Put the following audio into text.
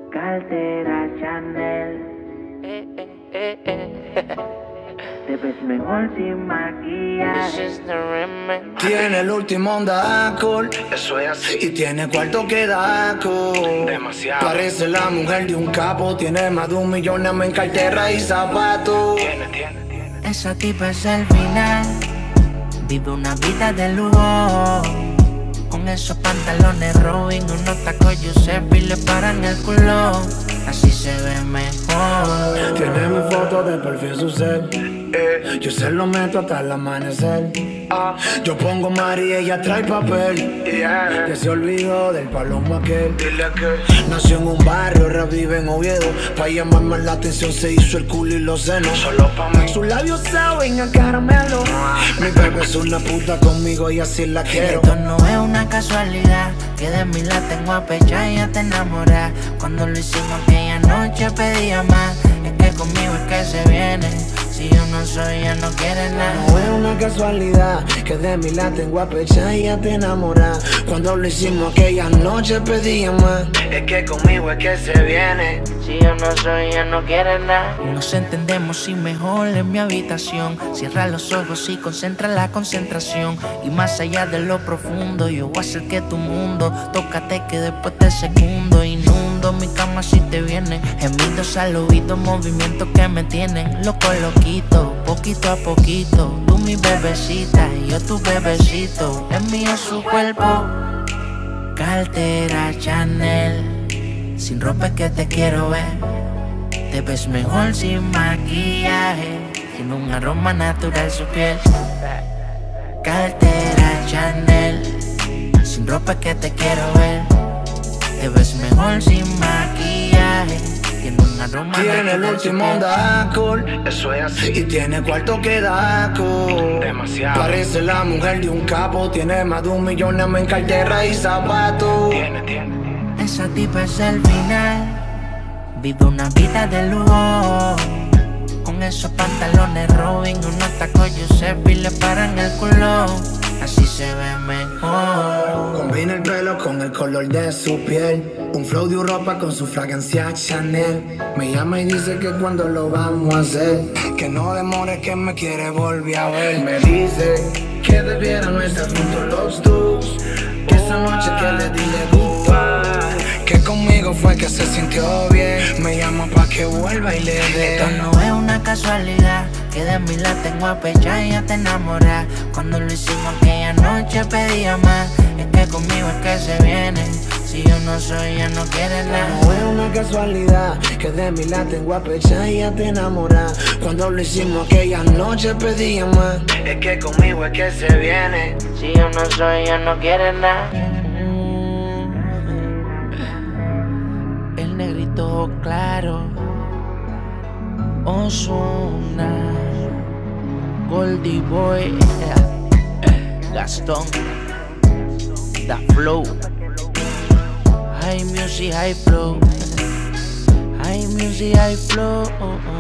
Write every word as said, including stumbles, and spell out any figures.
Cartera Chanel. Eh, eh, eh, eh. Te ves mejor sin maquillaje. This is the remix. Tiene el último onda alcohol, Eso es así, y tiene cuarto que da con. demasiado. Parece la mujer de un capo, tiene más de un millón en cartera y zapatos. Tiene, tiene, tiene. Esa tipa es el final. Vive una vida de lujo. Con esos pantalones Robin, unos tacos Giuseppe y le paran el culo. Así se ve mejor. Tiene mi foto de perfil su ser. Eh, Yo se lo meto hasta el amanecer. ah, Yo pongo María y ella trae papel. yeah. Que se olvidó del palomo aquel. Dile que Nació en un barrio, ahora vive en Oviedo. Pa' llamar más la atención se hizo el culo y los senos. solo pa' mí. Sus labios saben a caramelo. Mi bebé es una puta conmigo y así la quiero. Esto no es una casualidad, que de mí la tengo a pecha y ya te enamoras. Cuando lo hicimos aquella noche pedía más. Es que conmigo es que se viene. Si yo no soy, ella no quiere nada. No es una casualidad que de mí la tengo a pecha y ya te enamoras. Cuando lo hicimos aquella noche pedía más. Es que conmigo es que se viene. Si yo no soy, ella no quiere nada. Nos entendemos y mejor en mi habitación. Cierra los ojos y concentra la concentración. Y más allá de lo profundo, yo voy a hacer que tu mundo tócate que después te secundo. Inundo mi cama si te viene. Gemidos al oído, movimientos que me tienen loco, loquito, poquito a poquito. Tú mi bebecita y yo tu bebecito. Es mío su cuerpo. Cartera Chanel. Sin ropa es que te quiero ver. Te ves mejor sin maquillaje. Tiene un aroma natural su piel. Cartera Chanel. Sin ropa es que te quiero ver. Te ves mejor sin maquillaje. Tiene un aroma Tiene el natural su último piel. onda alcohol. Eso es Y así, tiene cuarto que da con. demasiado. Parece la mujer de un capo, tiene más de un millón en cartera y zapatos. Tiene, tiene, tiene. Esa tipa es el final. Vive una vida de lujo. Con esos pantalones Robin, unos tacos Giuseppe y le paran el culo. Así se ve mejor. Combina el pelo con el color de su piel. Un flow de Europa con su fragancia Chanel. Me llama y dice que cuando lo vamos a hacer, que no demore, que me quiere volver a ver. Me dice que debiera no estar juntos los dos, que esa noche que le di le gustó, que conmigo fue que se sintió bien. Me llama pa' que vuelva y le dé. Esto no es una casualidad, que de mí la tengo a pecha y ya te enamoras. Cuando lo hicimos aquella noche pedía más. Es que conmigo es que se viene. Si yo no soy, ella no quiere nada. No es una casualidad que de mí la tengo a pecha y ya te enamoras. Cuando lo hicimos aquella noche pedía más. Es que conmigo es que se viene. Si yo no soy, ella no quiere nada. El negrito ojo claro. Ozuna, Goldie Boy, Gastón, Da Flow, High Music, High Flow, High Music, High Flow.